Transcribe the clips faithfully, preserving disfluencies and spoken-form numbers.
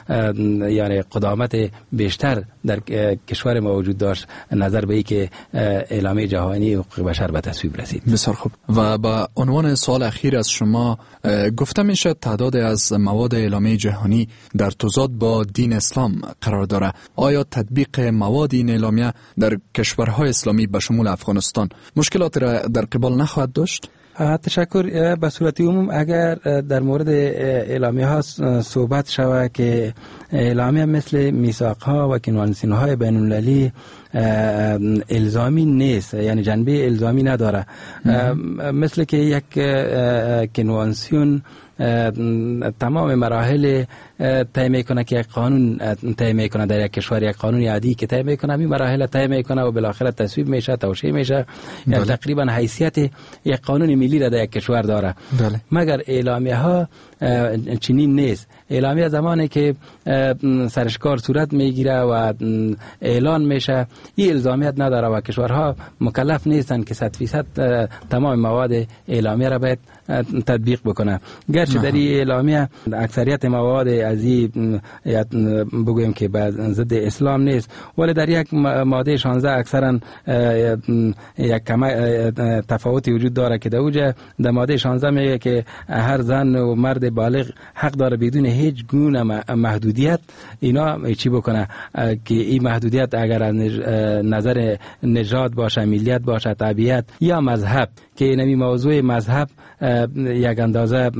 یعنی قدامت بیشتر در کشور ما وجود داشت نظر به ای که اعلامیه جهانی حقوق بشر به تصویب رسید. بسیار خوب. و با عنوان سوال اخیر از شما، گفته میشه تعداد از مواد اعلامیه جهانی در تضاد با دین اسلام قرار داره. آیا تطبیق مواد این اعلامیه در کشورهای اسلامی به شمول افغانستان مشکلاتی را در قبال نخواهد داشت؟ تشکر. به صورت عموم اگر در مورد اعلامیه ها صحبت شود که اعلامیه مثل میثاق ها و کنوانسیون های بین المللی الزامی نیست، یعنی جنبه الزامی نداره، مثل که یک کنوانسیون تمام مراحل طی میکنه که یک قانون طی میکنه در یک کشور، یک قانون عادی که طی میکنه این مراحل طی میکنه و بالاخره تصویب میشه، توشیح میشه، یعنی تقریبا حیثیت یک قانون ملی را در یک کشور داره. بله. مگر اعلامیه ها چنین نیست. اعلامیه زمانی که سرشکار صورت میگیره و اعلان میشه این الزامیت نداره و کشورها مکلف نیستن که صد فیصد تمام مواد اعلامیه را باید تطبیق بکنه. گرچه در این اعلامیه اکثریت مواد از این بگویم که به ضد اسلام نیست، ولی در یک ماده شانزده اکثرا یک تفاوتی وجود داره که در اوجه در ماده شانزده میگه که هر زن و مرد بالغ حق داره بدون هیچ گونه محدودیت اینا چی بکنه که این محدودیت اگر از نظر نژاد باشه، ملیت باشه، طبیعت یا مذهب، که اینمی موضوع مذهب یک اندازه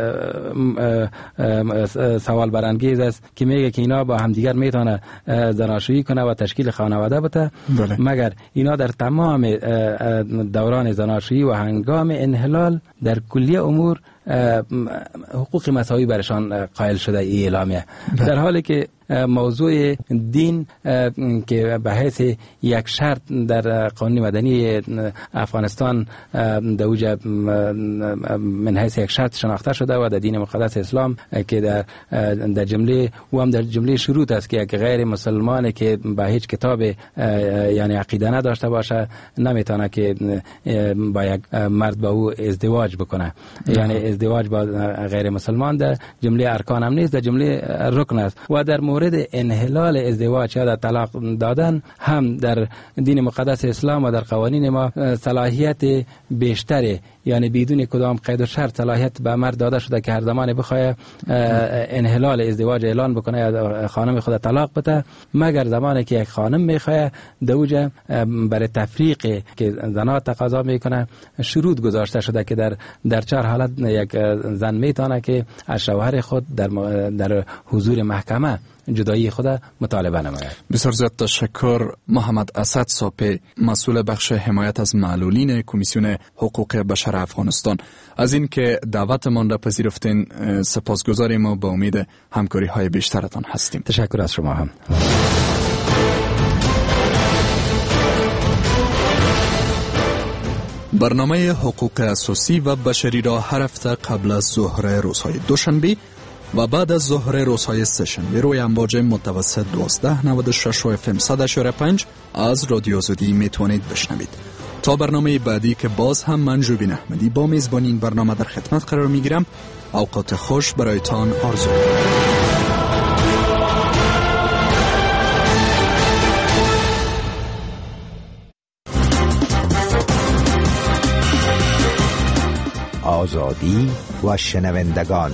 سوال برانگیز است که میگه که اینا با همدیگر میتونه زناشویی کنه و تشکیل خانواده بده. بله. مگر اینا در تمام دوران زناشویی و هنگام انحلال در کلیه امور حقوق مساوی برشان قائل شده ای اعلامیه. در حالی که موضوع دین که به حیث یک شرط در قانون مدنی افغانستان در اوج من حیث یک شرط شناخته شده و در دین مقدس اسلام که در در جمله و هم در جمله شروط است که یک غیر مسلمان که به هیچ کتاب یعنی عقیده نداشته باشه نمیتونه که با یک مرد با او ازدواج بکنه. یعنی ازدواج با غیر مسلمان در جمله ارکان هم نیست، در جمله رکن است. و در مورد انحلال ازدواج یا در طلاق دادن هم در دین مقدس اسلام و در قوانین ما صلاحیت بیشتره، یعنی بدون کدام قید و شرط صلاحیت به مرد داده شده که هر زمان بخواد انحلال ازدواج اعلان بکنه یا خانم خود طلاق بده، مگر زمانی که یک خانم میخواد دوجه برای تفریق که زنها تقاضا میکنه شروط گذاشته شده که در در چهار حالت یک زن میتونه که از شوهر خود در در حضور محکمه جدایی خود مطالبه نماید. بسیار زیاد تشکر محمد اسد ساپی، مسئول بخش حمایت از معلولین کمیسیون حقوق بشر افغانستان، از این که دعوتمان را پذیرفتین. سپاسگزاریم و به امید همکاری های بیشترتان هستیم. تشکر از شما هم. برنامه حقوق اساسی و بشری را هر هفته قبل از ظهر روزهای دوشنبه و بعد از ظهر روزهای سه‌شنبه روی امواج متوسط دوازده نود و شش و اف ام صد و پنج از رادیو آزادی میتوانید بشنوید. تا برنامه بعدی که باز هم من جوبین احمدی با میزبانی این برنامه در خدمت قرار میگیرم، اوقات خوش برایتان آرزو می‌کنم. آزادی و شنوندگان.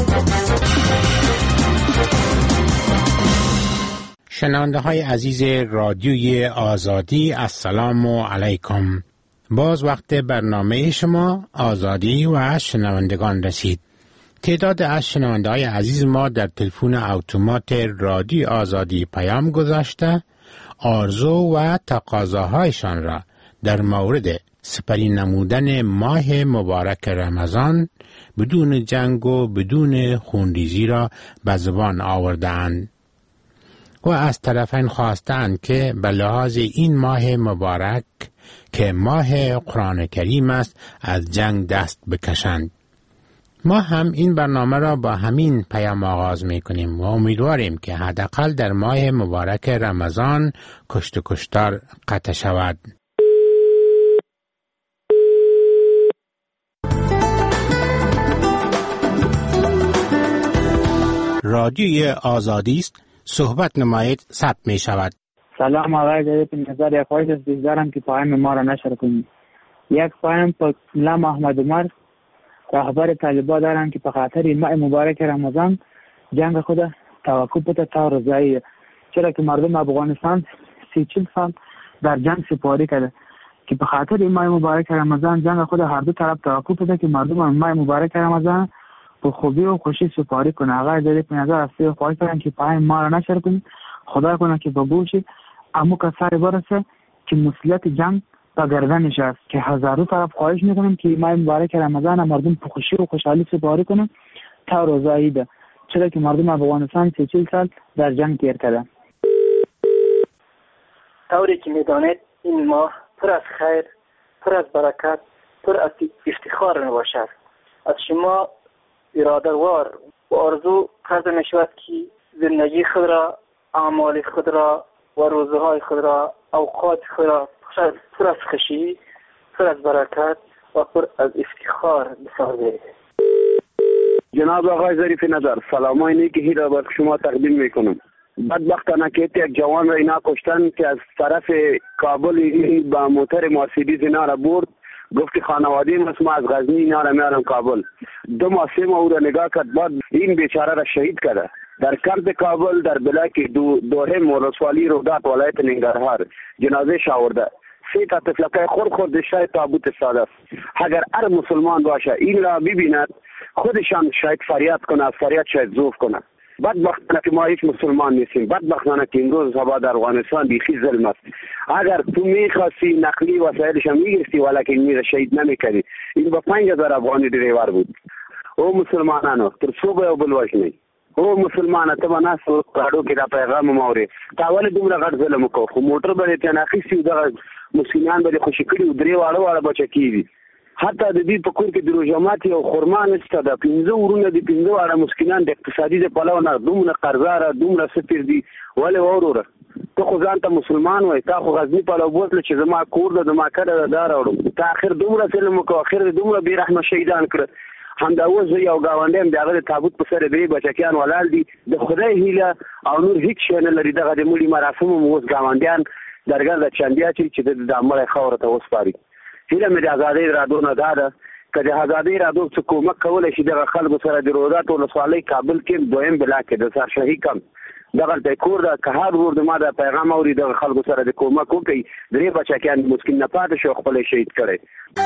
شنونده های عزیز رادیوی آزادی، السلام علیکم. باز وقت برنامه شما آزادی و شنوندگان رسید. تعداد از شنونده های عزیز ما در تلفن اتومات رادیو آزادی پیام گذاشته آرزو و تقاضاهایشان را در مورد سپری نمودن ماه مبارک رمضان بدون جنگ و بدون خونریزی را به زبان آوردند و از طرفین خواستند که به لحاظ این ماه مبارک که ماه قرآن کریم است از جنگ دست بکشند. ما هم این برنامه را با همین پیام آغاز می کنیم و امیدواریم که حداقل در ماه مبارک رمضان کشت و کشتار قطع شود. رادیوی آزادی است صحبت نمایید ثبت می شود. سلام آقای جدید، نظر یک خواهش است دارم که پایم ما را نشر کنید. یک پایم پر ملا محمد عمر رهبر طالبان دارن که به خاطر ماه مبارک رمضان جنگ خود توقف بده تا رضایی، چرا که مردم افغانستان سی چل سال در جنگ سپاری کرده که به خاطر ماه مبارک رمضان جنگ خود هر دو طرف توقف بده که مردم ماه مبارک رمضان به خوبی و خوشی سپاری کنه. آقای جدید به نظر است خواهش دارن که پایم ما را نشر کنید. خدا کنه که به گوشی امو کسایی برسه که مسئولیت جنگ با گردنش است که هزارو طرف خواهش میکنم که ماه مبارک رمضان مردم به خوشی و خوشحالی سپاری کنن تا روزه عید، چرا که مردم افغانستان سی چل سال در جنگ تیر کردن. طوری که میدانید این ماه پر از خیر، پر از برکت، پر از افتخار میباشد. از شما اراده‌وار و آرزو کرده میشود که زندگی خود را، اعمال خود را و روزهای خود را، اوقات خود را پر از خوشی، پر از برکت و پر از افتخار بسازید. جناب آقای ظریف نظر، سلامای نیکی را به شما تقدیم میکنم. بدبختانه که یک جوان را اینا کشتن که از طرف کابل با موتر مرسیدس اینا را برد، گفت خانواده ما از غزنی اینا را میارم کابل. دو ماه سه ماه او را نگاه کرد، بعد این بیچاره را شهید کرده در کمپ کابل در بلاک دو دوهم ولسوالی رودات ولایت ننگرهار. جنازه شاورده سه تا طفلکای خور خورده شاید تابوت ساده است. اگر هر مسلمان باشه این را ببیند خودشان شاید فریاد کنه، از فریاد شاید ذوف کنه. بدبختانه که ما هیچ مسلمان نیستیم، بدبختانه که امروز هوا در افغانستان بیخی ظلم است. اگر تو میخواستی نقلی وسایلش هم میگرفتی ولکن میره شهید نمیکردی. این با پنج هزار افغانی دریور بود. او مسلمانانو تر صبح او بلوشنی او مسلمانه ته به ناس کاړو کې دا پیغام موري تاول دومره غټ ظلم وکړو خو موټر به ته ناخیسي دغه مسلمان به خوشی کړي درې واړه واړه بچ کیږي. حتی د دې په کور کې د روزمات او خرمان نشته د پنځه ورونه د پنځه واړه مسکینان د اقتصادي د پلو نه دومره قرضاره دومره سپیر دي ولې وروره ته خو ځان ته مسلمان وای تا خو غزنی په لو بوتل چې زما کور د ما کړه دا راوړم ته اخر دومره ظلم وکړو اخر دومره بې رحمه شهیدان کړ. همدا اوس یو گاونډیم دغه تابوت په سره دی بچکیان ولال دي د خدای هیله او نور هیڅ شي نه لري. دغه د مولي مراسم مو اوس گاونډیان درګر د چندیا چې د عمل خبره ته وسپاري. هیله مې د ازادۍ رادو نه ده که د ازادۍ رادو څخه کومک کولای شي دغه خلکو سره د رودات ولسوالۍ کابل کې دویم بلاک کې د سرشاهي کم دغه د کور د کهار ور د ما د پیغام اوري د خلکو سره د کومک وکي درې بچکیان مسکین نه پاتې شو خپل شهید کړي.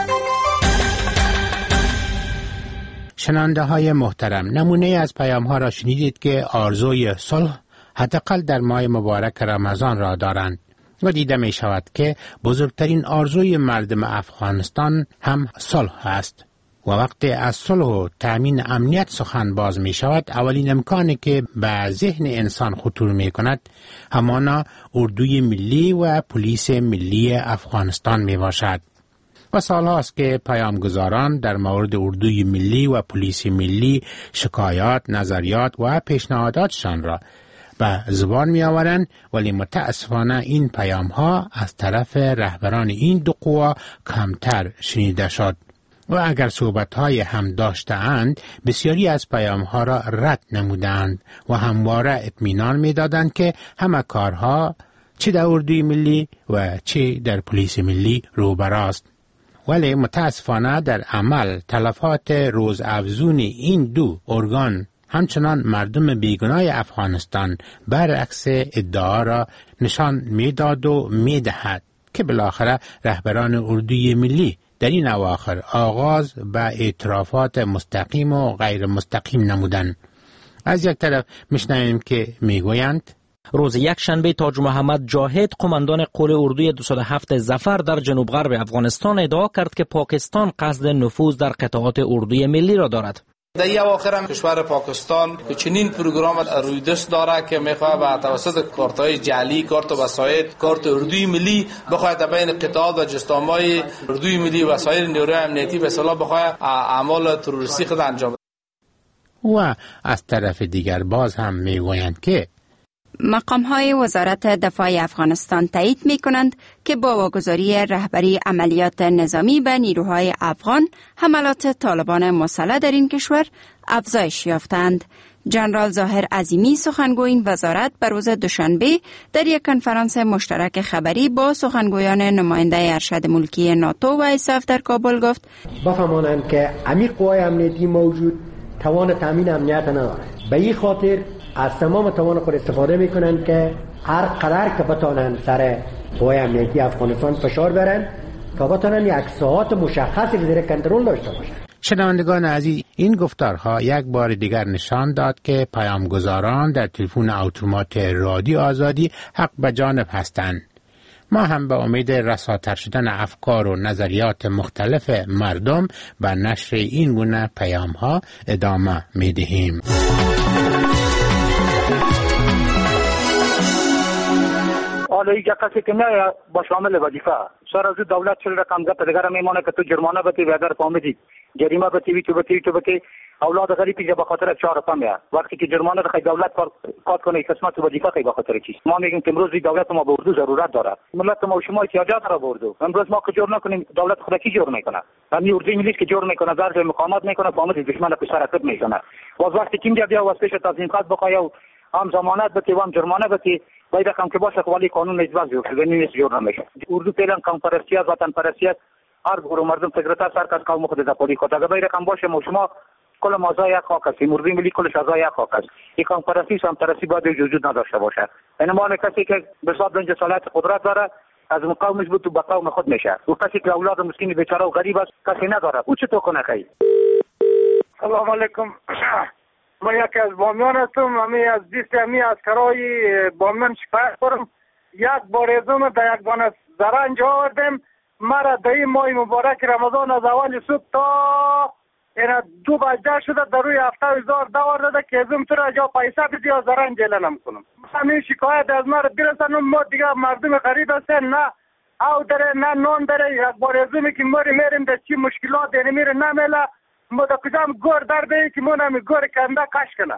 شنونده های محترم، نمونه از پیام ها را شنیدید که آرزوی صلح حداقل در ماه مبارک رمضان را دارند و دیده می شود که بزرگترین آرزوی مردم افغانستان هم صلح است و وقتی از صلح و تامین امنیت سخن باز می شود اولین امکانی که به ذهن انسان خطور می کند همانا اردوی ملی و پلیس ملی افغانستان می باشد. و سال هاست که پیامگذاران در مورد اردوی ملی و پلیس ملی شکایات، نظریات و پیشنهاداتشان را به زبان می آورند، ولی متاسفانه این پیام ها از طرف رهبران این دو قوا کمتر شنیده شد و اگر صحبت های هم داشته اند بسیاری از پیام ها را رد نمودند و همواره اطمینان می دادند که همه کارها چه در اردوی ملی و چه در پلیس ملی روبراست. ولی متاسفانه در عمل تلفات روزافزون این دو ارگان همچنان مردم بیگناه افغانستان برعکس ادعا را نشان میداد و میدهد که بالاخره رهبران اردوی ملی در این اواخر آغاز به اعترافات مستقیم و غیر مستقیم نمودند. از یک طرف میشنویم که میگویند روز یک شنبه تاج محمد جاهد قماندان قول اردوی دویست و هفت ظفر در جنوب غرب افغانستان ادعا کرد که پاکستان قصد نفوذ در قطعات اردوی ملی را دارد. در این اواخر هم کشور پاکستان که چنین پروگرام روی دست داره که میخواد به توسط کارت‌های جعلی، کارت وسایل، کارت اردوی ملی بخواد بین قطعات و جستان‌های اردوی ملی و سایر نیروهای امنیتی به اصطلاح بخواد اعمال تروریستی خود انجام بده. و از طرف دیگر باز هم میگویند که مقام‌های وزارت دفاع افغانستان تایید می‌کنند که با واگذاری رهبری عملیات نظامی به نیروهای افغان، حملات طالبان مسلح در این کشور افزایش یافتند. جنرال ظاهر عظیمی سخنگوی این وزارت بر روز دوشنبه در یک کنفرانس مشترک خبری با سخنگویان نماینده ارشد ملکی ناتو و ایساف در کابل گفت بفهمانند که عمیق قوای امنیتی موجود توان تامین امنیت نداره. به این خاطر از تمام توان خود استفاده میکنند که هر قدر که بتانند سر قوای امنیتی افغانستان فشار برن تا بتانند یک ساعت مشخصی زیر کنترل داشته باشند. شنوندگان عزیز، این گفتارها یک بار دیگر نشان داد که پیامگزاران در تلفن اتومات رادیو آزادی حق به جانب هستند. ما هم به امید رساتر شدن افکار و نظریات مختلف مردم به نشر این گونه پیام‌ها ادامه می‌دهیم. حالا اینجا کسی که نه با شامل وظیفه سر از دولت چل رقم گپ دیگر میمونه که تو جرمانه بتی و اگر فهمیدی جریمه بتی وی تو بتی تو بتی اولاد غریبی به خاطر چهار رقم یا وقتی که جرمانه بخوای دولت کار کنه قسمت وظیفه خیلی به خاطر چی ما میگیم که امروز دولت ما به اردو ضرورت داره ملت ما و شما احتیاجات داره به اردو امروز ما که جور نکنیم دولت خود کی جور میکنه همین اردو انگلیس که جور میکنه ضرب مقاومت میکنه فهمید دشمن پیش حرکت میکنه باز وقتی کیم بیا واسه تنظیم خاص بخوای هم ضمانت بتی و هم جرمانه بتی باید رقم که باشه ولی قانون اجبار جور شده نیست جور نمیشه اردو فعلا قوم پرستی از وطن پرستی هر گروه مردم سکرتر سرکار قوم خود دپاری خود اگه باید رقم باشه ما شما کل مازای یک خاک است اردوی ملی کلش ازای یک خاک است این قوم پرستی هم پرستی باید وجود نداشته باشه یعنی ما کسی که به صاحب دنج صلاحیت قدرت داره از مقاومش بود تو به قوم خود میشه و کسی که اولاد مسکین بیچاره و غریب است کسی نداره او چطور کنه خیر سلام علیکم من یکی از بامیان هستم همی از دیست همی از کرای بامیان شکایت کنم یک بار ازم در یک بانه زرنج آوردم مرا در این ماه مبارک رمضان از اول صبح تا اینا دو بجه شده در روی هفته هزار دور داده که ازم تو را جا پیسه بدی یا زرنج اعلام کنم همین شکایت از مرا برسنم ما دیگه مردم غریب هستن نه او داره نه نان داره یک بار ازمی که ماری میریم در چی مشکلات یعنی میره نمیله ما در کجام گور در بایی که ما نمی گور کنده کش کنه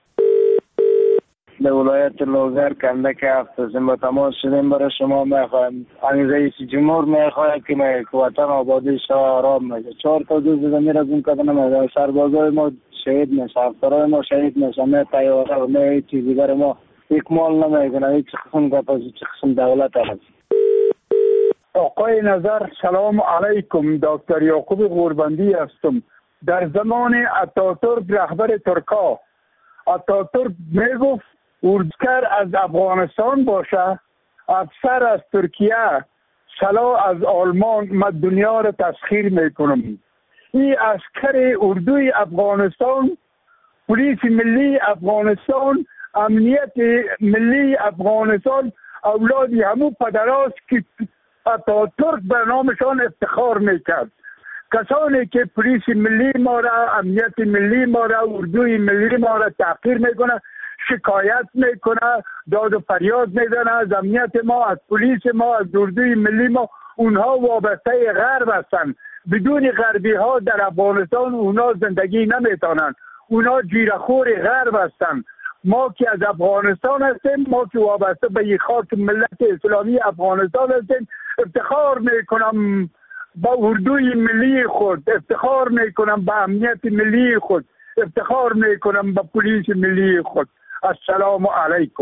در ولایت لوگر کنده که هفتازیم با تماس شدیم برای شما میخوایم این رئیس جمهور میخواهد که وطن آبادی شو آرام میشه چهار تا دوز زمین از اون کده نمیده سربازای ما شهید میشه افسرهای ما شهید میشه می تیاره و می چیزی بر ما اکمال نمیکنه هیچ قسم گپ از هیچ قسم دولت هست آقای نظر سلام علیکم دکتر یعقوب غوربندی هستم در زمان اتاتورک رهبر ترکا اتاتورک میگفت اردوگر از افغانستان باشه افسر از ترکیه سلاح از آلمان من دنیا را تسخیر میکنم این عسکر اردوی افغانستان پلیس ملی افغانستان امنیت ملی افغانستان اولادی همون پدراست که اتاتورک بر نامشان افتخار میکرد کسانی که پلیس ملی ما را امنیت ملی ما را اردوی ملی ما را تحقیر میکنه شکایت میکنه داد و فریاد میزنه از امنیت ما از پلیس ما از اردوی ملی ما اونها وابسته غرب هستند بدون غربی ها در افغانستان اونها زندگی نمیتونن اونها جیرخور غرب هستند ما که از افغانستان هستیم ما که وابسته به یک خاک ملت اسلامی افغانستان هستیم افتخار میکنم با اردوی ملی خود افتخار میکنم با امنیت ملی خود افتخار میکنم با پلیس ملی خود السلام علیکم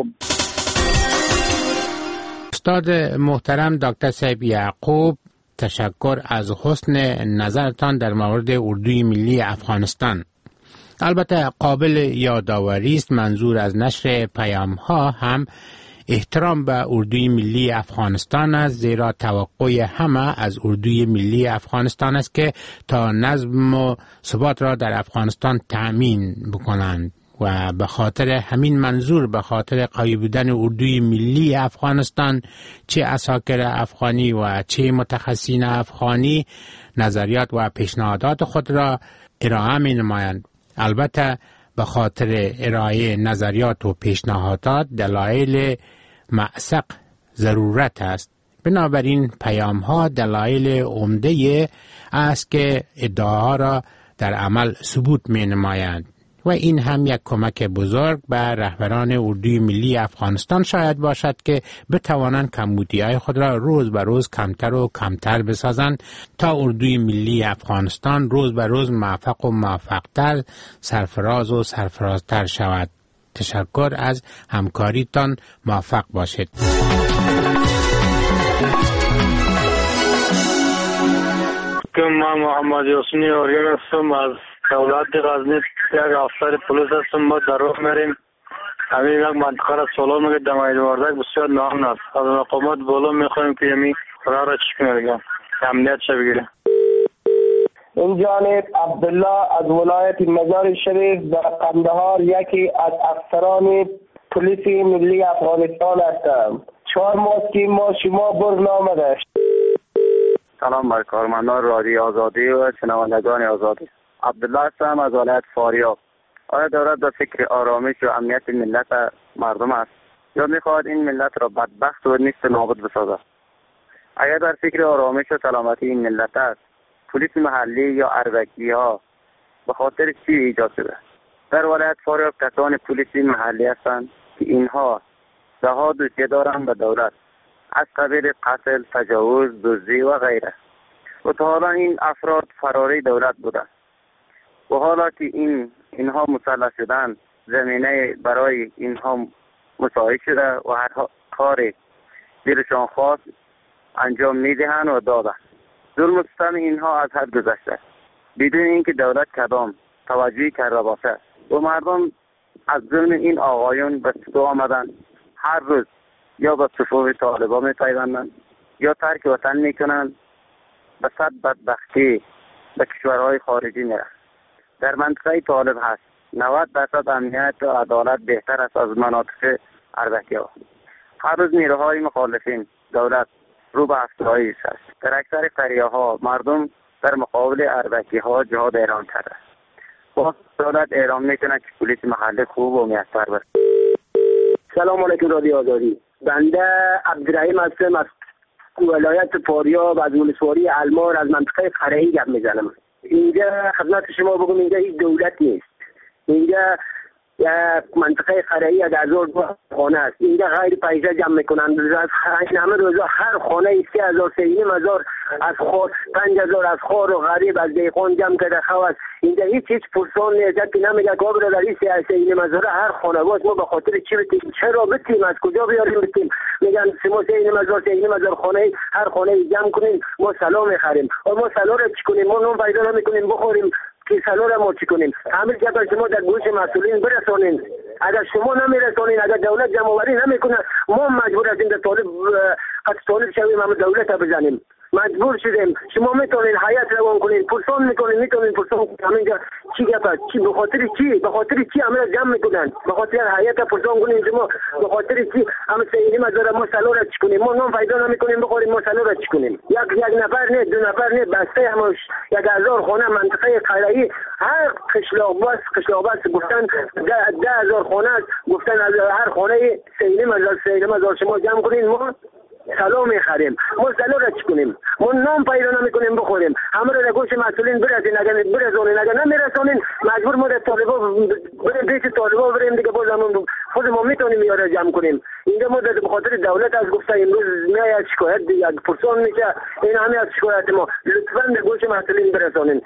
استاد محترم دکتر صاحب یعقوب تشکر از حسن نظرتان در مورد اردوی ملی افغانستان البته قابل یادآوری است منظور از نشر پیام ها هم احترام به اردوی ملی افغانستان است زیرا توقع همه از اردوی ملی افغانستان است که تا نظم و ثبات را در افغانستان تأمین بکنند و به خاطر همین منظور به خاطر قوی بودن اردوی ملی افغانستان چه اساکر افغانی و چه متخصصین افغانی نظریات و پیشنهادات خود را ارائه می نمایند البته به خاطر ارائه نظریات و پیشنهادات دلایل معسق ضرورت است بنابراین پیام ها دلایل عمده است که ادعاها را در عمل ثبوت می نمایند و این هم یک کمک بزرگ به رهبران اردوی ملی افغانستان شاید باشد که بتوانند کمبودی‌های خود را روز به روز کمتر و کمتر بسازند تا اردوی ملی افغانستان روز به روز موفق و موفق‌تر، سرفراز و سرفرازتر شود. تشکر از همکاریتان، موفق باشید. من محمد یاسینی آریان هستم از دولت غزنی، یک افسر پلیس هستم. ما در راه میریم، همین یک منطقه را سالار میگه دماید واردک بسیار نام است. از مقامات بالا میخوایم که یمی راه را چک میگم امنیت چه بگیره. این جانب عبدالله از ولایت مزار شریف در قندهار یکی از افسران پلیس ملی افغانستان هستم. چهار ماه که ما شما برنامه داشت. سلام بر کارمندان رادیو آزادی و شنوندگان آزادی. عبدالله هستم از ولایت فاریاب. آیا دولت در فکر آرامش و امنیت ملت مردم است یا میخواهد این ملت را بدبخت و نیست نابود بسازد؟ اگر در فکر آرامش و سلامتی این ملت است، پلیس محلی یا اربکی ها به خاطر چی ایجاد شده؟ در ولایت فاریاب کسان پلیس محلی هستند که اینها دهها دوسیه دارند به دولت از قبیل قتل، تجاوز، دزدی و غیره. و تا حالا این افراد فراری دولت بودند و حالا که این اینها مسلح شدند، زمینه برای اینها مساعد شده و هر کاری دلشان خواست انجام میدهند و دادند. ظلم و ستم اینها از حد گذشته بدون اینکه دولت کدام توجهی کرده باشد و مردم از ظلم این آقایون به سطو آمدند. هر روز یا به صفوف طالبا میپیوندند یا ترک وطن میکنند، به صد بدبختی به کشورهای خارجی میرند. در منطقه طالب هست نود درصد امنیت و عدالت بهتر است از مناطق اربکی ها. هر روز نیروهای مخالفین دولت رو به افزایش است. در اکثر قریه ها مردم در مقابل اربکی ها جهاد اعلام کرده. باز دولت اعلام میکنه که پلیس محلی خوب و میسر باشه. سلام علیکم رادیو آزادی. بنده عبدالرحیم هستم از ولایت فاریاب، از ولسوالی المار، از منطقه فرعی گپ میزنم. اینجا خدمت شما بگم اینجا هیچ دولت نیست. اینجا یک منطقه فرعی از هزار خانه است. اینجا غیر پیسه جمع میکنند. از همه روزا هر خانه سه هزار سه نیم هزار از خور، پنج هزار از خور و غریب از دیخان جمع کرده خواست. اینجا هیچ هیچ پرسان نیست که نمیگه که آبرا در این سه سه نیم هزار هر خانه باز ما به خاطر چی بتیم؟ چرا بتیم؟ از کجا بیاریم بتیم؟ میگن شما سه نیم هزار سه نیم هزار خانه هر خانه جمع کنین ما سلام میخریم. و ما سلام را چی کنیم؟ ما نون پیدا نمیکنیم بخوریم که سلام را ما چی کنیم؟ همین که شما در گوش مسئولین برسانین. اگر شما نمیرسانین، اگر دولت جمع‌آوری نمیکنه، ما مجبور هستیم در طالب قد طالب شویم، هم دولت را بزنیم. مجبور شدیم. شما میتونین حیات روان کنین، پرسان میکنین، میتونین پرسان کنین. همینجا چی گپ است؟ چی به خاطر چی؟ به خاطر چی همه جمع میکنن؟ به خاطر حیات پرسان کنین شما به خاطر چی همه سینیم از ما سلو را چی کنیم؟ ما نام پیدا نمیکنیم بخوریم، ما سلو را چی کنیم؟ یک یک نفر نه، دو نفر نه، بسته همش یک هزار خانه منطقه قلعه‌ای هر قشلاق باس قشلاق باس گفتن ده, ده هزار خانه گفتن از هر خانه سینیم از سینیم از شما جمع کنین ما سلام میخریم. ما سلام را چی کنیم؟ ما نام پیدا نمیکنیم بخوریم. همه را در گوش مسئولین برسین، اگر برسونین، اگر نمیرسونین مجبور ما در طالبا بریم پیش طالبا بریم دیگه. باز همون خود ما میتونیم یارا جمع کنیم. اینجا ما در بخاطر دولت از گفته امروز میاد شکایت دیگه پرسان میشه. این همه از شکایت ما لطفا در گوش مسئولین برسونین.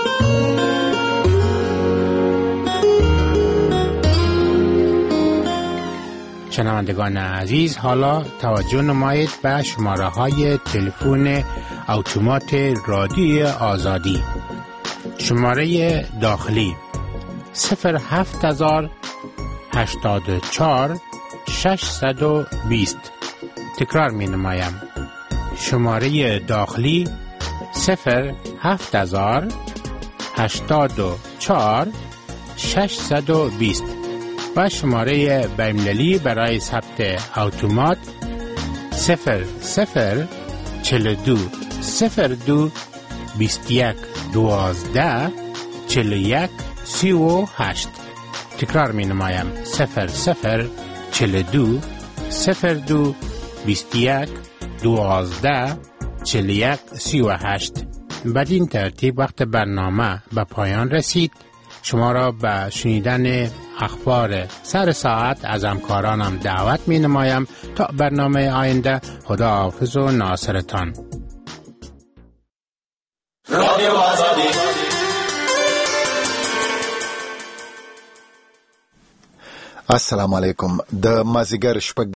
شنوندگان عزیز، حالا توجه نمایید به شماره های تلفن اتومات رادیو آزادی. شماره داخلی صفر هفت هزار هشتاد و چهار ششصد و بیست. تکرار می نمایم. شماره داخلی صفر هفت هزار هشتاد و چهار ششصد و بیست و شماره بین‌المللی برای ثبت اتومات صفر صفر چهل و دو صفر دو بیست و یک دوازده چهل و یک سی و هشت. تکرار می نمایم. صفر صفر چهل و دو صفر دو بیست و یک دوازده چهل و یک سی و هشت. بدین ترتیب وقت برنامه به پایان رسید. شما را به شنیدن اخبار سر ساعت از همکارانم دعوت می نمایم. تا برنامه آینده، خدا حافظ و ناصرتان. رادیو آزادی. السلام علیکم. د مازیګر شپږ